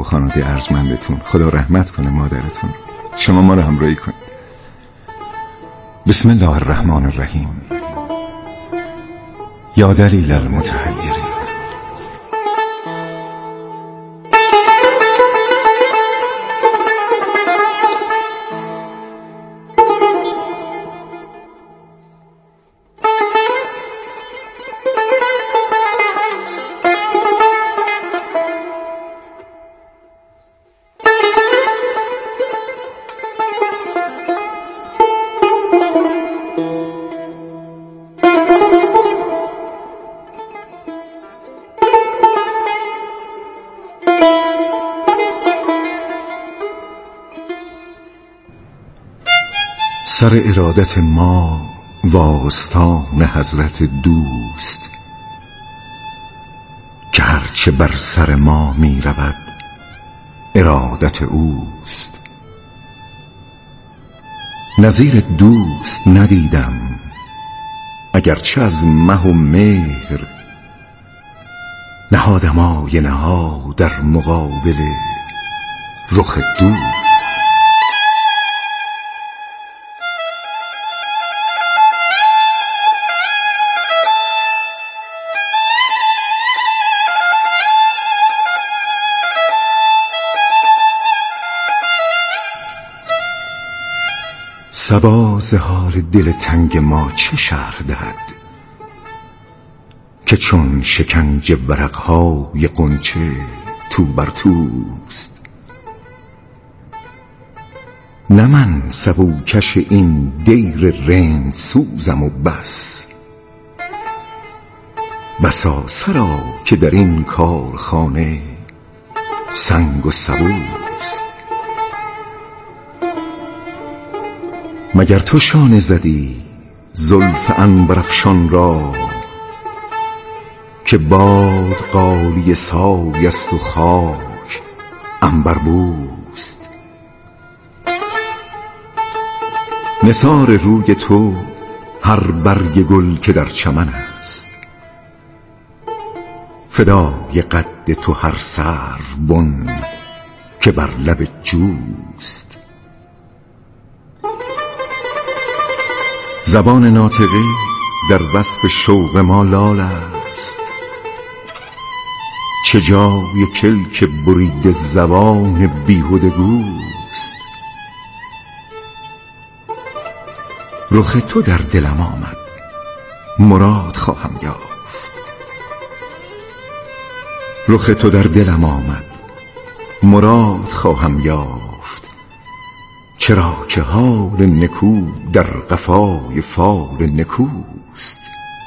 و خانواده ارجمندتون. خدا رحمت کنه مادرتون. شما ما رو همراهی کنید. بسم الله الرحمن الرحیم. یا دلیل المتحیرین. سر ارادت ما و آستان حضرت دوست، که هرچه بر سر ما می رود ارادت اوست. نظیر دوست ندیدم اگرچه از مه و مهر، نهادم آینه ها در مقابل رخ دوست. صبا ز حال دل تنگ ما چه شرح دهد، که چون شکنج ورقهای غنچه تو بر توست. نه من سبوکش این دیر رند سوزم و بسا سرا که در این کارخانه سنگ و سبوست. مگر تو شانه زدی زلف عنبرافشان را، که باد غالیه سای است و خاک عنبربوست. نثار روی تو هر برگ گل که در چمن است، فدای قد تو هر سروبن که بر لب جوست. زبان ناطقه در وصف شوق ما لال است، چه جای کلک برید زبان بیهوده گوست. رخ تو در دلم آمد مراد خواهم یافت، رخ تو در دلم آمد مراد خواهم یافت. چرا که حال نکو در قفای فال نکوست.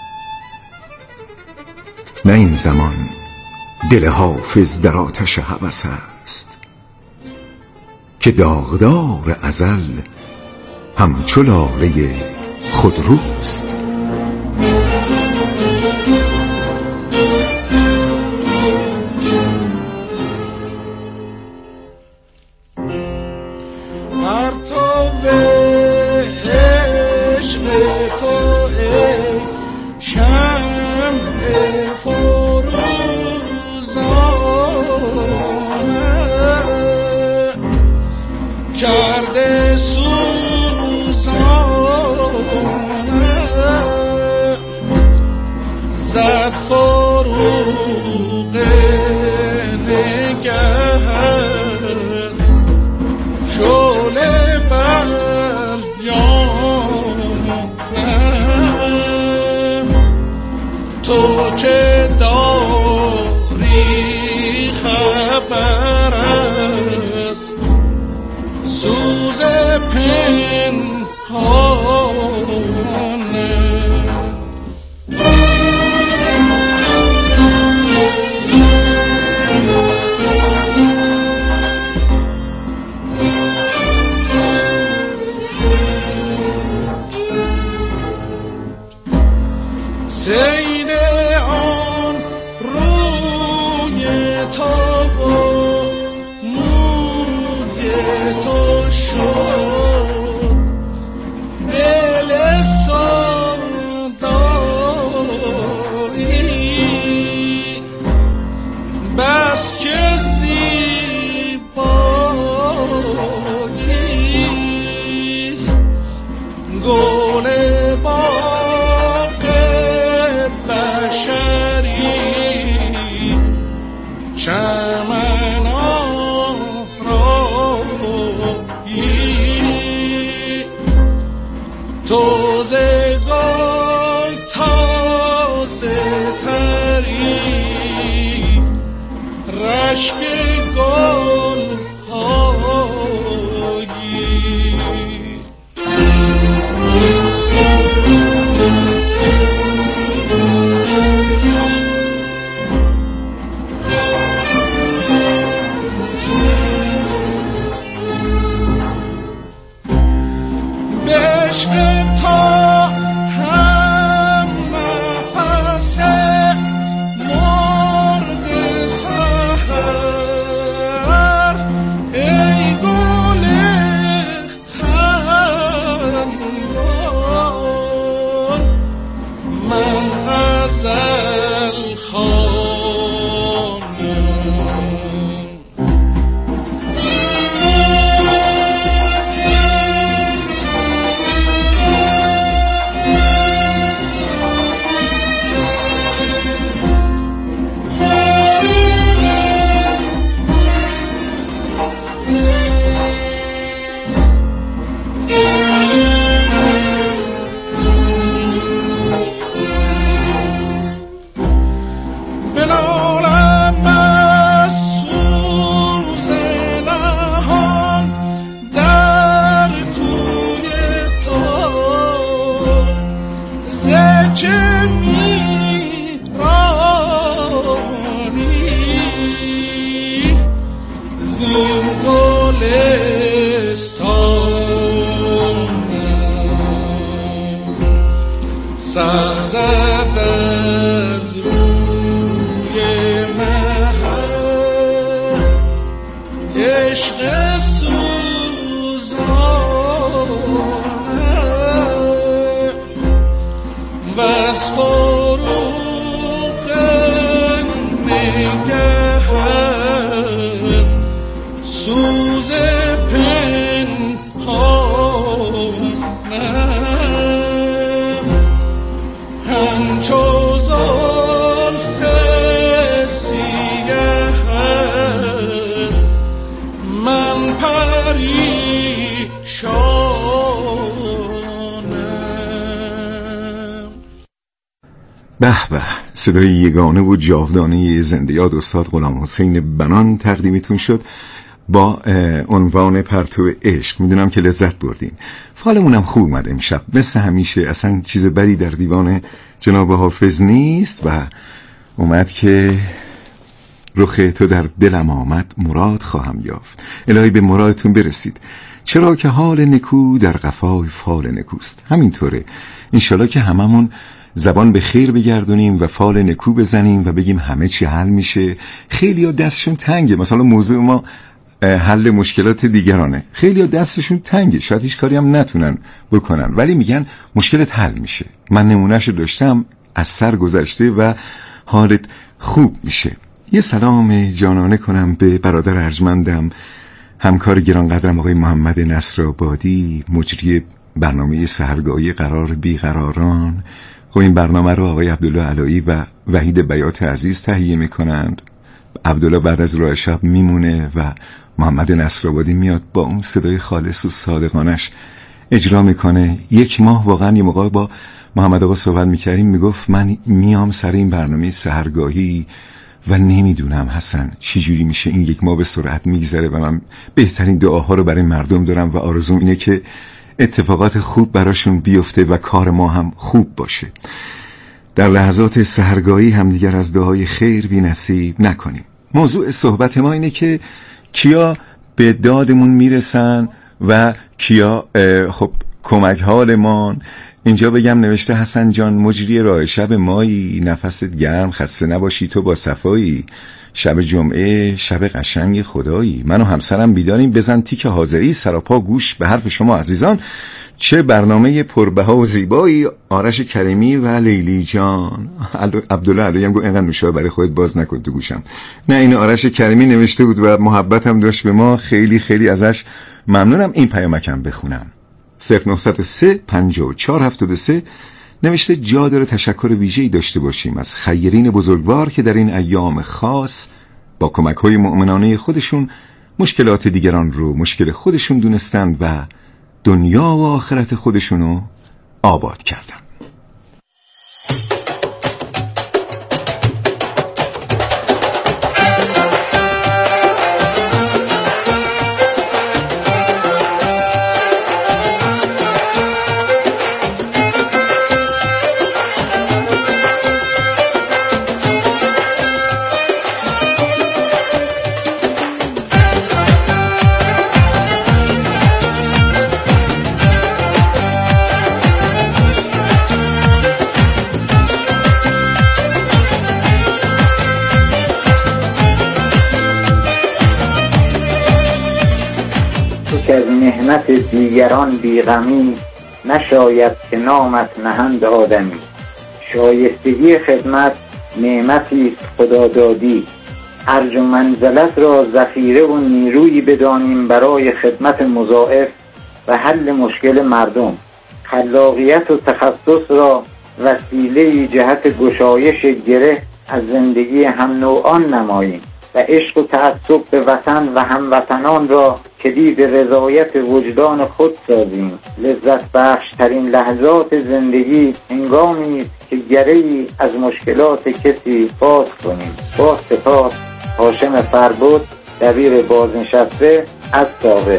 نه این زمان دل حافظ در آتش هوس است، که داغدار ازل همچو لاله خودروست. کرده سوزانه زد فروغ نگهت شعله بر جانم. تو چه داری خبر است سوز پنهانه. سید آن روی تو و موی تو شد دل ساز زین گلستانم سر زد از روی مهر عشق سوزانم و از فروغ نگه سوز پنهانم همچو زلف سیه من پریشانم. به به، صدای یگانه و جاودانه زنده یاد استاد غلام حسین بنان تقدیمتون شد با عنوان پرتو عشق. میدونم که لذت بردین. فالمونم خوب اومد امشب مثل همیشه، اصلا چیز بدی در دیوان جناب حافظ نیست و اومد که رخ تو در دلم آمد مراد خواهم یافت. الهی به مرادتون برسید، چرا که حال نکو در قفای فال نکوست. همینطوره، انشالله که هممون زبان به خیر بگردونیم و فال نکو بزنیم و بگیم همه چی حل میشه. خیلی ها دستشون تنگه، مثلا موضوع ما حل مشکلات دیگرانه، خیلی ها دستشون تنگه، شاید هیچ کاری هم نتونن بکنن ولی میگن مشکلت حل میشه. من نمونهشو داشتم، از سر گذشته و حالت خوب میشه. یه سلام جانانه کنم به برادر ارجمندم، همکار گرانقدرم آقای محمد نصرآبادی، مجری برنامه سحرگاهی قرار بیقراران. خب این برنامه رو آقای عبدالله علایی و وحید بیات عزیز تهیه میکنند. عبدالله بعد از راه شب میمونه و محمد نصرآبادی میاد با اون صدای خالص و صادقانش اجرا میکنه. یک ماه واقعا یه موقع با محمد آقا صحبت میکردیم، میگفت من میام سر این برنامه سحرگاهی و نمیدونم حسن چی جوری میشه، این یک ماه به سرعت میگذره و من بهترین دعاها رو برای مردم دارم و آرزوم اینه که اتفاقات خوب براشون بیفته و کار ما هم خوب باشه. در لحظات سحرگاهی همدیگر از دعای خیر بی نصیب نکنیم. موضوع صحبت ما اینه که کیا به دادمون میرسن و کیا خب کمک حالمان. اینجا بگم نوشته حسن جان مجری راه شب مایی، نفست گرم خسته نباشی تو با صفایی، شب جمعه شب قشنگ خدایی، من و همسرم بیداریم بزن تیک حاضری، سراپا گوش به حرف شما عزیزان، چه برنامه پربها و زیبایی. آرش کریمی و لیلی جان. عبدالله علی هم گفت اینقدر نوشابه برای خودت باز نکن تو گوشم. نه این آرش کریمی نوشته بود و محبت هم داشت به ما، خیلی خیلی ازش ممنونم. این پیامکم بخونم. 0903 54 73 نوشته جا داره تشکر ویژه‌ای داشته باشیم از خیرین بزرگوار که در این ایام خاص با کمک‌های مؤمنانه خودشون مشکلات دیگران رو مشکل خودشون دونستند و دنیا و آخرت خودشونو آباد کردن. محنت دیگران بیغمی، نشاید که نامت نهند آدمی. شایستگی خدمت نعمتی است خدا دادی، ارج و منزلت را ذخیره و نیرویی بدانیم برای خدمت مضاعف و حل مشکل مردم. خلاقیت و تخصص را وسیله جهت گشایش گره از زندگی هم نوعان نماییم و عشق و تعصب به وطن و هموطنان را کلید رضایت وجدان خود سازیم. لذت بخش ترین لحظات زندگی هنگامی است که گره‌ای از مشکلات کسی باز کنیم. با سپاس، هاشم فربود، دبیر بازنشسته از ساوه.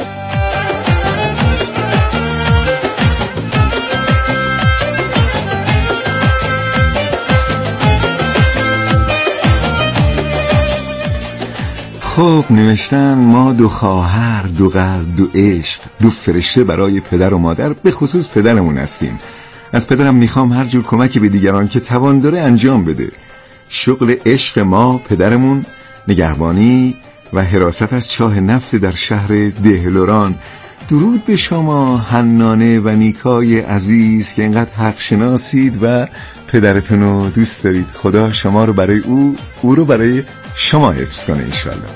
خب نوشتن ما دو خواهر، دو قلب، دو عشق، دو فرشته برای پدر و مادر، به خصوص پدرمون هستیم. از پدرم میخوام هر جور کمکی به دیگران که توان داره انجام بده. شغل عشق ما پدرمون نگهبانی و حراست از چاه نفت در شهر دهلوران. درود به شما حنانه و نیکای عزیز که اینقدر حق شناسید و پدرتون رو دوست دارید. خدا شما رو برای او رو برای شما حفظ کنه انشالله.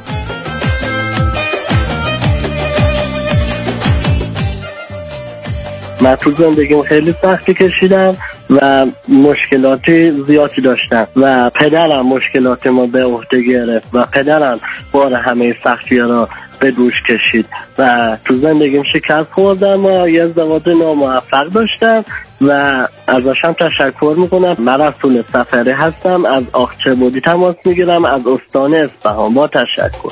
من تو زندگیم خیلی سختی کشیدم و مشکلات زیادی داشتم و پدرم مشکلات ما به عهده گرفت و پدرم بار همه سختی‌ها را به دوش کشید و تو زندگیم شکست خوردم و یه ازدواج ناموفق داشتم و ازشم تشکر میکنم. من رسول سفری هستم، از آخچه‌بودی تماس میگیرم، از استان اصفهان. با تشکر.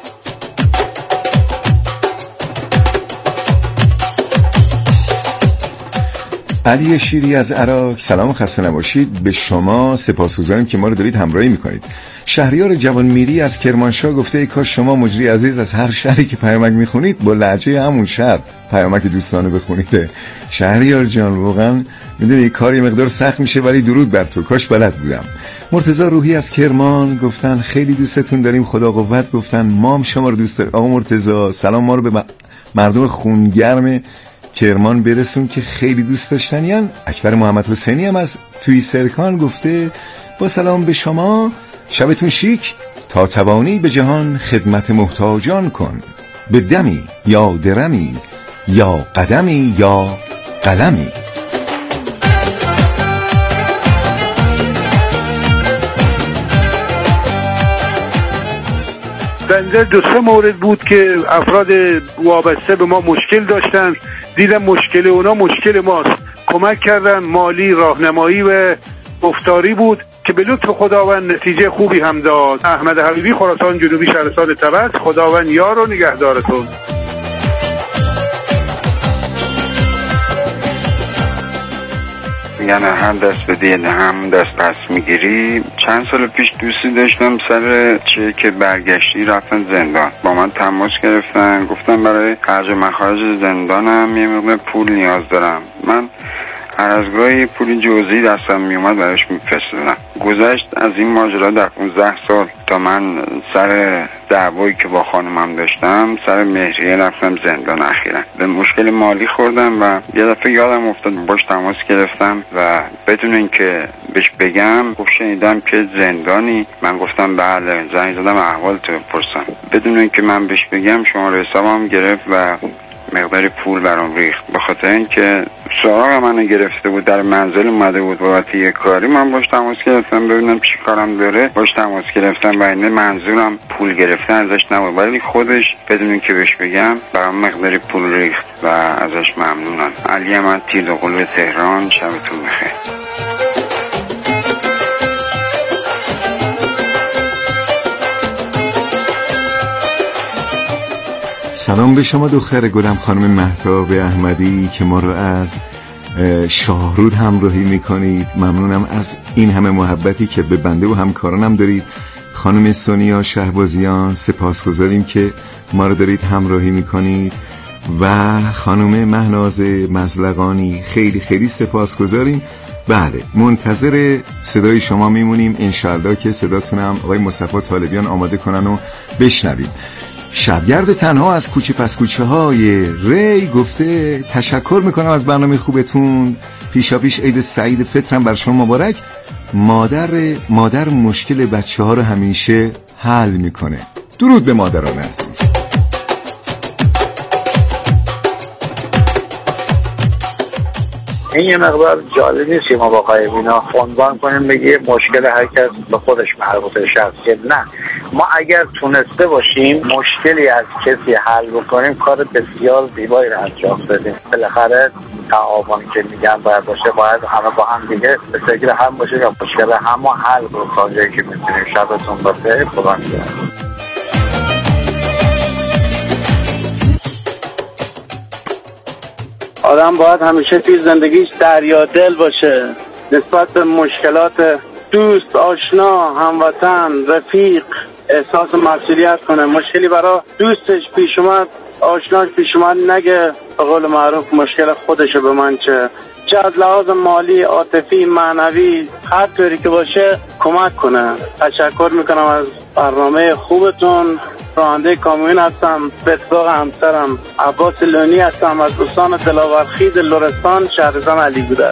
علی شیری از عراق، سلام و خسته نباشید. به شما سپاسگزاریم که ما رو دارید همراهی میکنید. شهریار جوانمیری از کرمانشاه گفته ای کاش شما مجری عزیز از هر شهری که پیامک میخونید با لهجه همون شهر پیامک دوستانه بخونید. شهریار جان واقعا میدونی کاری مقدار سخت میشه ولی درود بر تو، کاش بلد بودم. مرتضی روحی از کرمان گفتن خیلی دوستتون داریم، خدا قوت. گفتن ما هم شما رو دوست داریم. آقا مرتضی سلام ما رو به مردم خونگرم کرمان برسون که خیلی دوست داشتنیان. اکبر محمد حسینی هم از توی سرکان گفته با سلام به شما، شبتون شیک، تا توانی به جهان خدمت محتاجان کن، به دمی یا درمی یا قدمی یا قلمی. بنده 2-3 مورد بود که افراد وابسته به ما مشکل داشتن، دیدم مشکل اونا مشکل ماست، کمک کردن، مالی، راهنمایی و گفتاری بود که به لطف خداوند نتیجه خوبی هم داد. احمد حبیبی، خراسان جنوبی، شهرستان طبس. خداوند یار و نگهدارتون. یعنی هم دست بدی هم دست پس میگیری. چند سال پیش دوستی داشتم سر چک برگشتی رفتن زندان، با من تماس گرفتن، گفتم برای خرج مخارج زندانم یه مقدار پول نیاز دارم. من هر از گاهی پولی جزئی دستم میومد براش میفرستادم. گذشت از این ماجرا در 15 سال تا من سر دعوایی که با خانمم داشتم سر مهریه رفتم زندان. اخیراً به مشکل مالی خوردم و یه دفعه یادم افتاد باش تماس گرفتم و بدون اینکه بهش بگم گفت شنیدم که زندانی. من گفتم بله، زنگ زدم احوالتو بپرسم. بدون اینکه من بهش بگم شماره حسابم گرفت و مقداری پول برام ریخت. به خاطر اینکه سراغ منو گرفته بود، در منزل اومده بود بابت یه کاری، من باش تماس گرفتم ببینم چی کارم داره. باش تماس گرفتم و این منظورم پول گرفتن ازش نبود، ولی خودش بدون اینکه بهش بگم برام مقداری پول ریخت و ازش ممنونم. علی احمد تیرقل تهران، شبتون بخیر. سلام به شما دختر گلم خانم مهتاب احمدی که ما رو از شاهرود همراهی میکنید. ممنونم از این همه محبتی که به بنده و همکارانم دارید. خانم سونیا شهبازیان سپاسگزاریم که ما رو دارید همراهی میکنید و خانم مهناز مزلقانی خیلی خیلی سپاسگزاریم. بله منتظر صدای شما میمونیم انشالله که صداتونم آقای مصطفی طالبیان آماده کنن و بشنویم. شبگرد تنها از کوچه پس کوچه های ری گفته تشکر میکنم از برنامه خوبتون، پیشاپیش عید سعید فطرم بر شما مبارک. مادر مشکل بچه ها رو همیشه حل میکنه. درود به مادران عزیز. این یه مقدار جالب نیست که ما با قایبینا عنوان کنیم بگه مشکل هر کس به خودش مربوطه شخصیت. نه، ما اگر تونسته باشیم مشکلی از کسی حل بکنیم کار بسیار زیبایی رو انجام بدیم. بالاخره تعاونی که میگن باید باشه، باید همه با هم دیگه به فکر هم باشه یا مشکل هم حل کنیم تا جایی که میتونیم. شبتون بخیر، خدا نگهدار. آدم باید همیشه توی زندگیش دریا دل باشه نسبت به مشکلات دوست، آشنا، هموطن، رفیق، احساس مسئولیت کنه. مشکلی برای دوستش پیش اومد، آشناش پیش اومد، نگه به قول معروف مشکل خودشو به من چه از لحاظ مالی، عاطفی، معنوی، هر طوری که باشه کمک کنه. تشکر میکنم از برنامه خوبتون. راننده کامیون هستم، به اتفاق همسرم عباس لونی هستم، از استان دلاورخیز لرستان، شهرستان علی گودرز.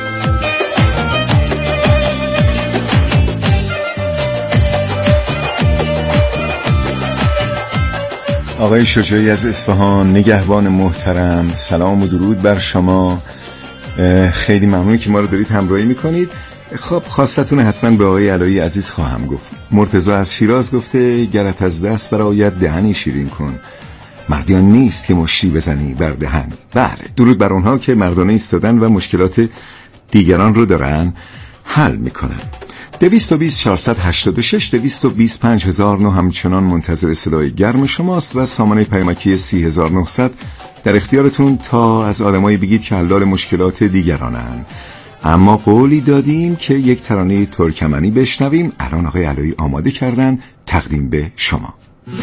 آقای شجاعی از اصفهان، نگهبان محترم، سلام و درود بر شما. خیلی ممنون که ما رو دارید همراهی میکنید. خب خواستتون حتما به آقای علایی عزیز خواهم گفت. مرتضی از شیراز گفته گرت از دست برآید دهنی شیرین کن، مردیان نیست که مشتی بزنی بر دهنی. بله، درود بر اونها که مردانه ایستادن و مشکلات دیگران رو دارن حل میکنن. 220 486 220 5009 همچنان منتظر صدای گرم شماست و سامانه پیامکی 30900 در اختیارتون تا از آدمایی بگید که حلال مشکلات دیگرانن. اما قولی دادیم که یک ترانه ترکمنی بشنویم. الان آقای علایی آماده کردن تقدیم به شما.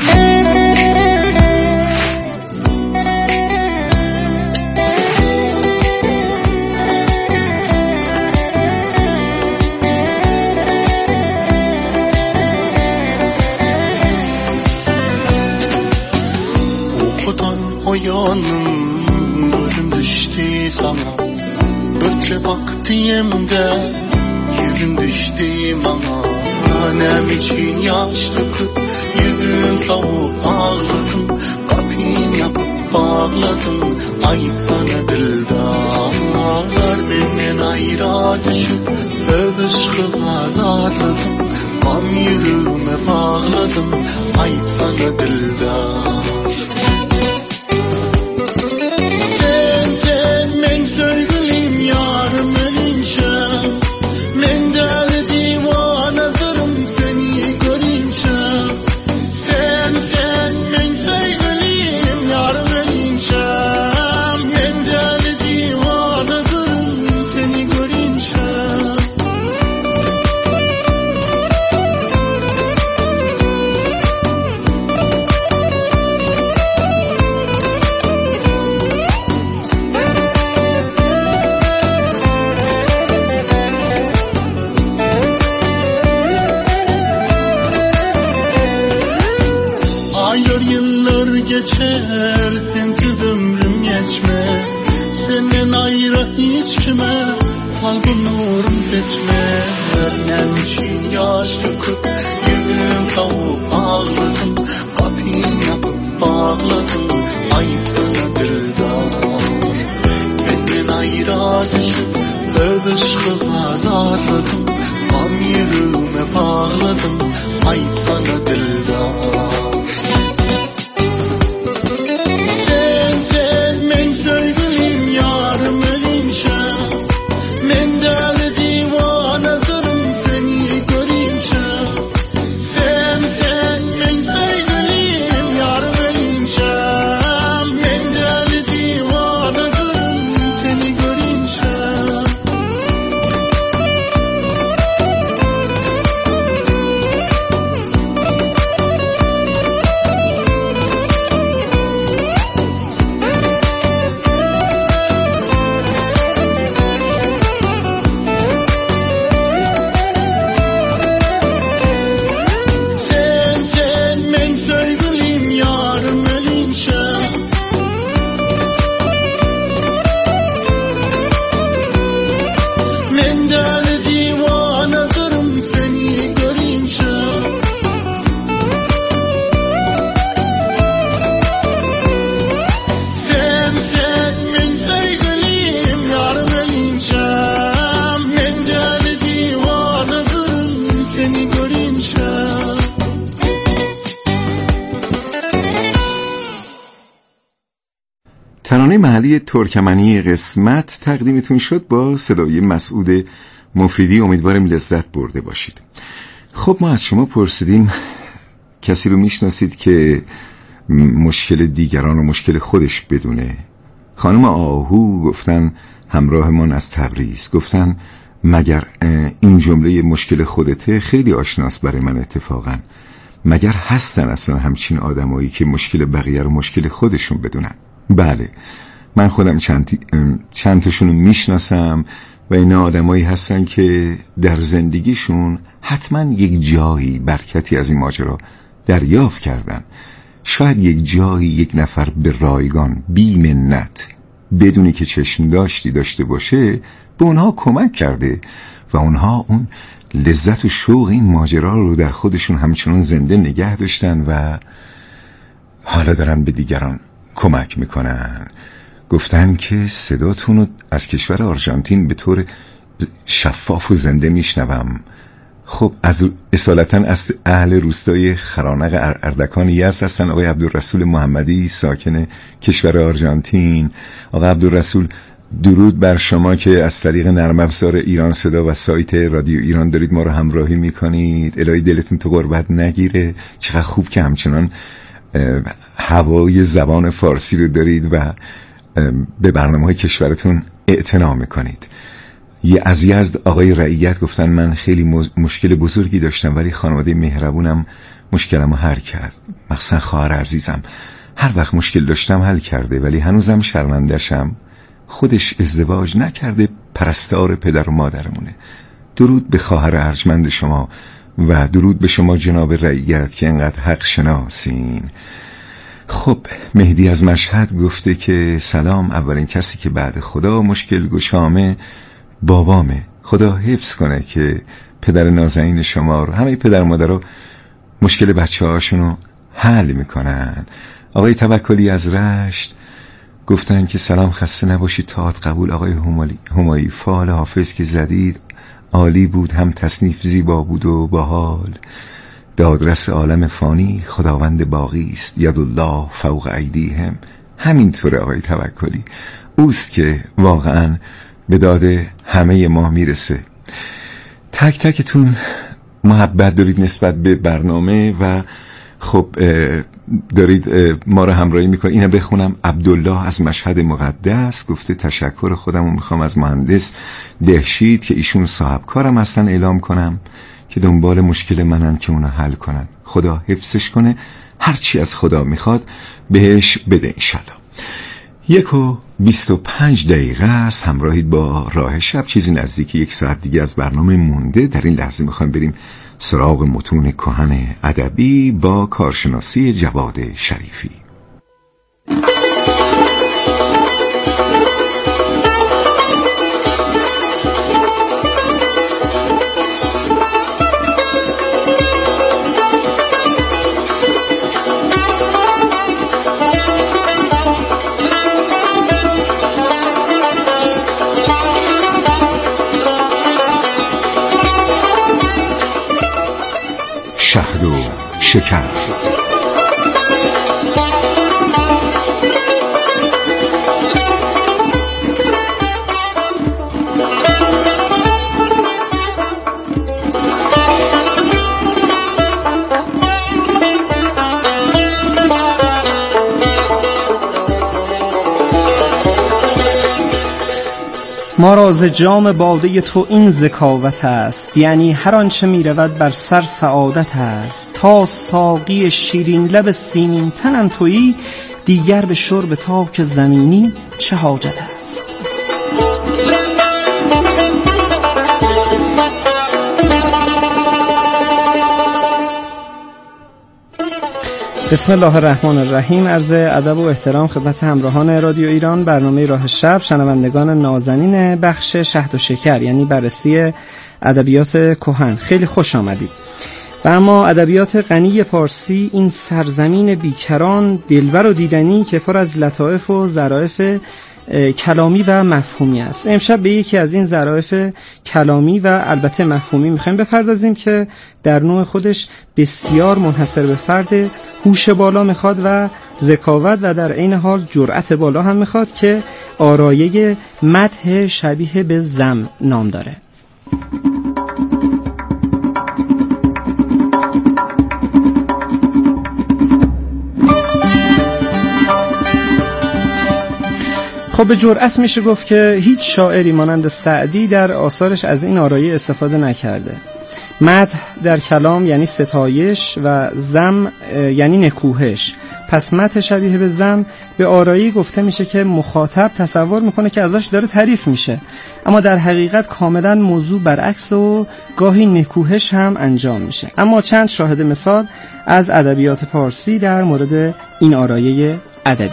Uyanım gözüm düştü sana, böyle baktığımda yüzüm düştü bana. Annem için yaş döküp yüzüm soğuk ağladım, kapıyı yapıp bağladım. Ay sana dildar, benden ayrı düşüp övüşkü azarladım. Gam yüreğime bağladım, ay sana dildar. Geçer sensiz ömrüm geçme, senden ayrı hiç kime salgınıyorum seçme. Annem için yaş döküp yüzüm soğuk ağladım, kapıyı yapıp bağladım. Ay sana dildar, benden ayrı düşüp övüşkü azarladım. Gam yüreğime bağladım, ay sana dildar. ترانه محلی ترکمنی قسمت تقدیمتون شد با صدای مسعود مفیدی. امیدوارم لذت برده باشید. خب ما از شما پرسیدیم کسی رو میشناسید که مشکل دیگران و مشکل خودش بدونه؟ خانم آهو گفتن همراهمان از تبریز، گفتن مگر این جمله مشکل خودته خیلی آشناست برای من اتفاقا. مگر هستن اصلا همچین آدمایی که مشکل بقیه رو مشکل خودشون بدونن؟ بله، من خودم چند تاشونو میشناسم و اینا آدمایی هستن که در زندگیشون حتما یک جایی برکتی از این ماجرا دریافت کردن. شاید یک جایی یک نفر به رایگان بی منت بدونی که چشم داشته باشه به اونها کمک کرده و اونها اون لذت و شوق این ماجرا رو در خودشون همچنان زنده نگه داشتن و حالا دارن به دیگران کمک میکنن. گفتن که صداتون رو از کشور آرژانتین به طور شفاف و زنده میشنوم. خب از اصالتا از اهل روستای خرانق اردکان یزد هستن آقای عبدالرسول محمدی، ساکن کشور آرژانتین. آقای عبدالرسول، درود بر شما که از طریق نرم افزار ایران صدا و سایت رادیو ایران دارید ما رو همراهی میکنید. الهی دلتون تو غربت نگیره. چقدر خوب که همچنان هوای زبان فارسی رو دارید و به برنامه‌های کشورتون اعتنا میکنید. از یزد آقای رعیت گفتن من خیلی مشکل بزرگی داشتم ولی خانواده مهربونم مشکلمو حل کرد. مخصوصا خواهر عزیزم هر وقت مشکل داشتم حل کرده ولی هنوزم شرمنده‌شم. خودش ازدواج نکرده، پرستار پدر و مادرمونه. درود به خواهر ارجمند شما و درود به شما جناب رعیت که انقدر حق شناسین. خب مهدی از مشهد گفته که سلام، اولین کسی که بعد خدا مشکل گشامه بابامه. خدا حفظ کنه که پدر نازنین شما رو، همه پدر مادر مشکل بچه هاشونو حل میکنن. آقای توکلی از رشت گفتن که سلام، خسته نباشید، تاعت قبول آقای همایی. فال حافظ که زدید عالی بود، هم تصنیف زیبا بود و باحال. به آدرس عالم فانی خداوند باقی است، یدالله فوق ایدیهم. همینطوره آقای توکلی، اوست که واقعا به داد همه ما میرسه. تک تکتون محبت دارید نسبت به برنامه و خب دارید ما رو همراهی میکنید. اینو بخونم. عبدالله از مشهد مقدس گفته تشکر خودمو میخوام از مهندس دهشید که ایشون صاحب کارم هستن اعلام کنم که دنبال مشکل منن که اونو حل کنن. خدا حفظش کنه، هرچی از خدا میخواد بهش بده انشالله. 1:25 است. همراهید با راه شب. چیزی نزدیک 1 ساعت دیگه از برنامه مونده. در این لحظه میخوایم بریم سراغ متون کهن ادبی با کارشناسی جواد شریفی. شهد و شکر. ما را ز جام باده تو این ذکاوت است، یعنی هر آنچه می رود بر سر سعادت است. تا ساقی شیرین لب سیمین تنم تویی، دیگر به شرب تاک زمینی چه حاجت است. بسم الله الرحمن الرحیم. عرض ادب و احترام خدمت همراهان رادیو ایران، برنامه راه شب، شنوندگان نازنین بخش شهد و شکر، یعنی بررسی ادبیات کهن. خیلی خوش آمدید. و اما ادبیات غنی پارسی، این سرزمین بیکران، دلبر و دیدنی که پر از لطایف و ظرافت کلامی و مفهومی است. امشب به یکی از این ظرافت کلامی و البته مفهومی میخوایم بپردازیم که در نوع خودش بسیار منحصر به فرد، هوش بالا میخواد و ذکاوت و در عین حال جرأت بالا هم میخواد که آرایه مدح شبیه به ذم نام داره. خب به جرأت میشه گفت که هیچ شاعری مانند سعدی در آثارش از این آرایه استفاده نکرده. مدح در کلام یعنی ستایش و ذم یعنی نکوهش. پس مدح شبیه به ذم به آرایی گفته میشه که مخاطب تصور میکنه که ازش داره تعریف میشه، اما در حقیقت کاملا موضوع برعکس و گاهی نکوهش هم انجام میشه. اما چند شاهد مثال از ادبیات پارسی در مورد این آرایه ادبی.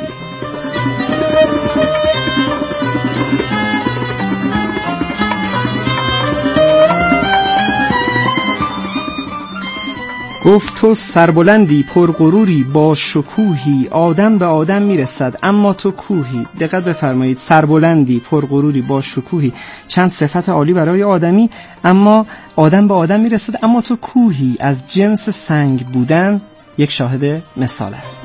گفت تو سربلندی پرغروری با شکوهی، آدم به آدم میرسد اما تو کوهی. دقت بفرمایید، سربلندی پرغروری با شکوهی، چند صفت عالی برای آدمی، اما آدم به آدم میرسد اما تو کوهی، از جنس سنگ بودن یک شاهد مثال است.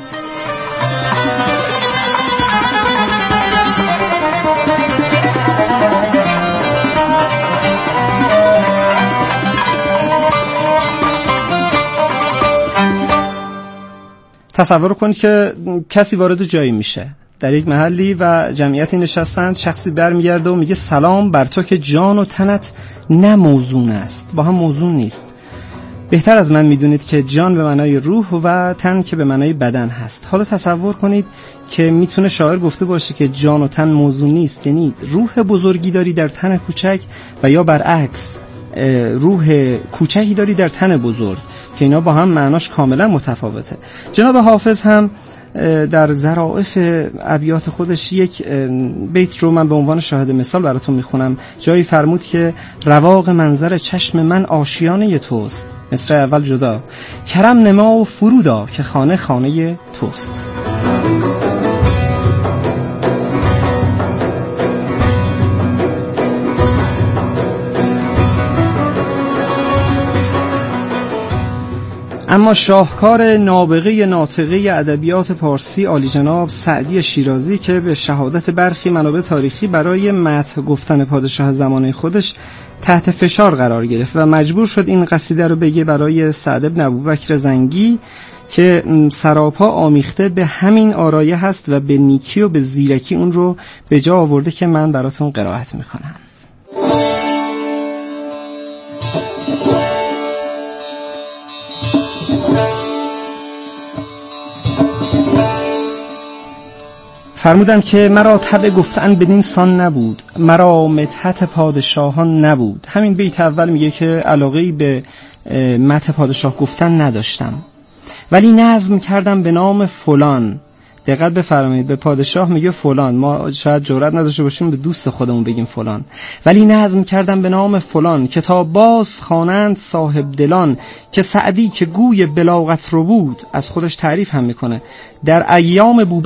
تصور کنید که کسی وارد جایی میشه در یک محلی و جمعیتی نشستند، شخصی برمیگرده و میگه سلام بر تو که جان و تنت نه موزون است، با هم موزون نیست. بهتر از من میدونید که جان به معنای روح و تن که به معنای بدن هست. حالا تصور کنید که میتونه شاعر گفته باشه که جان و تن موزون نیست، یعنی روح بزرگی داری در تن کوچک و یا برعکس روح کوچکی داری در تن بزرگ، که اینا با هم معناش کاملا متفاوته. جناب حافظ هم در ظرافت ابیات خودش یک بیت رو من به عنوان شاهد مثال براتون میخونم. جایی فرمود که رواق منظر چشم من آشیانه توست، مصرع اول جدا، کرم نما و فرودا که خانه خانه توست. اما شاهکار نابغه ناطقه ادبیات پارسی عالی جناب سعدی شیرازی که به شهادت برخی منابع تاریخی برای مدح گفتن پادشاه زمانه خودش تحت فشار قرار گرفت و مجبور شد این قصیده رو بگه برای سعد بن ابوبکر زنگی که سراپا آمیخته به همین آرایه هست و به نیکی و به زیرکی اون رو به جا آورده که من براتون قرائت میکنم. فرمودند که مرا طبع گفتن بدین سان نبود، مرا مدحت پادشاهان نبود. همین بیت اول میگه که علاقه‌ای به مدح پادشاه گفتن نداشتم، ولی نظم کردم به نام فلان. دقت بفرمایید، به پادشاه میگه فلان، ما شاید جرئت نداشته باشیم به دوست خودمون بگیم فلان، ولی نظم کردم به نام فلان که تا باز خوانند صاحب دلان. که سعدی که گوی بلاغت رو بود، از خودش تعریف هم میکنه، در ایام